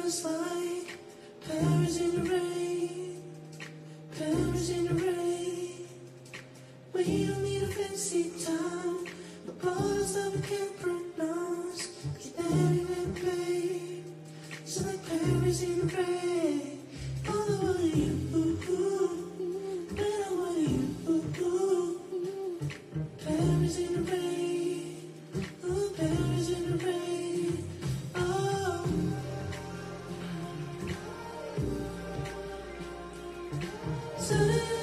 just like Paris in the rain, Paris in the rain. We don't need a fancy town, but borders that we can't pronounce. 'Cause everywhere, babe, just like Paris in the rain. All I want is you, when I want you. Paris in the rain, oh, Paris in the rain, oh. Suddenly